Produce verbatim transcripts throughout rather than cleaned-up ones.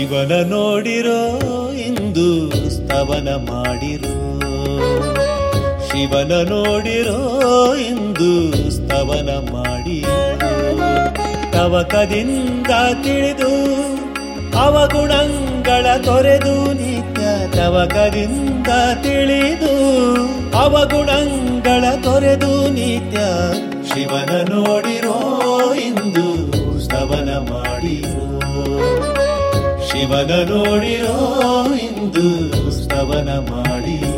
ಶಿವನ ನೋಡಿರೋ ಇಂದು ಸ್ತವನ ಮಾಡಿರೋ, ಶಿವನ ನೋಡಿರೋ ಇಂದು ಸ್ತವನ ಮಾಡಿರೋ. ತವಕದಿಂದ ತಿಳಿದು ಅವಗುಣಗಳ ತೊರೆದು ನಿತ್ಯ, ತವಕದಿಂದ ತಿಳಿದು ಅವಗುಣಗಳ ತೊರೆದು ನಿತ್ಯ. ಶಿವನ ನೋಡಿರೋ ಇಂದು ಸ್ತವನ ಮಾಡಿರೋ, ಶಿವನ ನೋಡಿರೋ ಇಂದು ಸ್ತವನ ಮಾಡಿರೋ.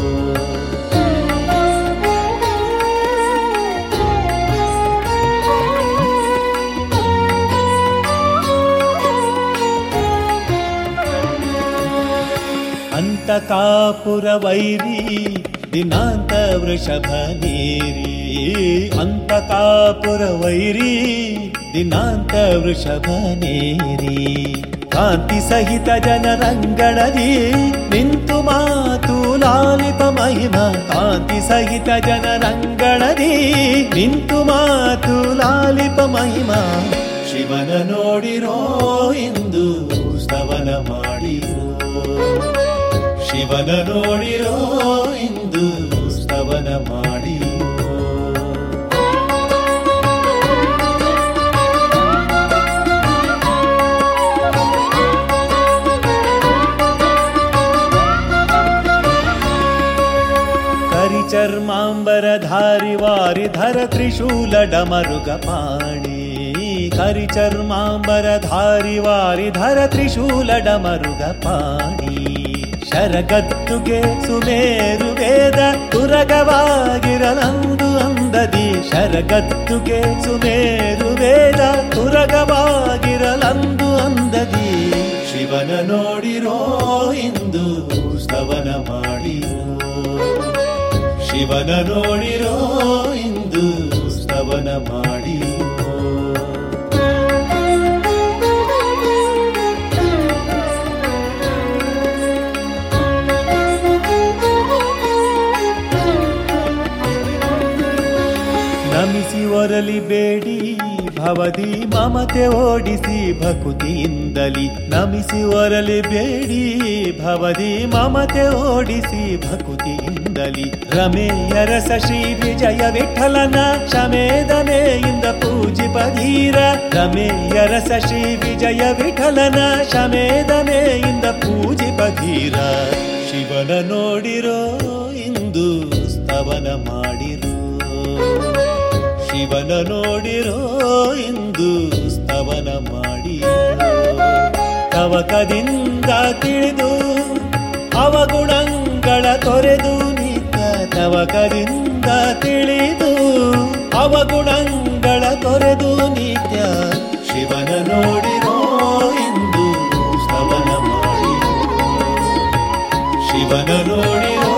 ಅಂತಕಾಪುರ ವೈರಿ ದಿನಾಂತ ವೃಷಭ ನೀರಿ, ಅಂತಕಾಪುರ ವೈರಿ ದಿನಾಂತ ವೃಷಭ ನೇರಿ. ಕಾಂತಿ ಸಹಿತ ಜನರಂಗಣದಿ ನಿಂತು ಮಾತು ಲಾಲಿಪ ಮಹಿಮ, ಕಾಂತಿ ಸಹಿತ ಜನರಂಗಣದಿ ನಿಂತು ಮಾತು ಲಾಲಿಪ ಮಹಿಮ. ಶಿವನ ನೋಡಿರೋ ಇಂದು ಸ್ತವನ ಮಾಡಿರೋ, ಶಿವನ ನೋಡಿರೋ ಇಂದು ಸ್ತವನ ಮಾಡಿರೋ. ಕರಿಚರ್ಮಾಂಬರಧಾರಿ ವಾರಿಧರ ತ್ರಿಶೂಲ ಡಮರುಗ ಪಾಣಿ, ಕರಿಚರ್ಮಾಂಬರಧಾರಿ ವಾರಿಧರ ತ್ರಿಶೂಲ ಡಮರುಗ ಪಾಣಿ. ಶರಗದ್ದುಗೆ ಸುಮೇರು ವೇದ ತುರಗವಾಗಿರಲಂದು ಅಂದದಿ, ಶರಗದ್ದುಗೆ ಸುಮೇರು ವೇದ ತುರಗವಾಗಿರಲಂದು ಅಂದದಿ. ಶಿವನ ನೋಡಿರೋ ಇಂದು ಸ್ತವನ ಮಾಡಿರೋ, ಶಿವನ ನೋಡಿರೋ ಇಂದು ಸ್ತವನ ಮಾಡಿರೋ. ನಮಿಸಿ ಒರಲಿ ಬೇಡಿ ಭವದಿ ಮಮತೆ ಓಡಿಸಿ ಭಕುತಿಯಿಂದಲಿ, ನಮಿಸಿ ಒರಲಿ ಬೇಡಿ ಭವದಿ ಮಮತೆ ಓಡಿಸಿ ಭಕುತಿಯಿಂದಲಿ. ರಮೆಯರಸ ಶ್ರೀ ವಿಜಯ ವಿಠಲನ ಶಮೇದಮೆಯಿಂದ ಪೂಜಿಪಧೀರ, ರಮೆಯರಸ ಶ್ರೀ ವಿಜಯ ವಿಠಲನ ಶಮೇದಮೆಯಿಂದ ಪೂಜಿಪಧೀರ. ಶಿವನ ನೋಡಿರೋ ಇಂದು ಸ್ತವನ ಮಾಡಿರೋ, ಶಿವನ ನೋಡಿರೋ ಇಂದು ಸ್ತವನ ಮಾಡಿರೋ. ತವಕದಿಂದ ತಿಳಿದು ಅವಗುಣಗಳ ತೊರೆದು ನಿತ್ಯ, ತವಕದಿಂದ ತಿಳಿದು ಅವಗುಣಗಳ ತೊರೆದು ನಿತ್ಯ. ಶಿವನ ನೋಡಿರೋ ಇಂದು ಸ್ತವನ ಮಾಡಿರೋ, ಶಿವನ ನೋಡಿರೋ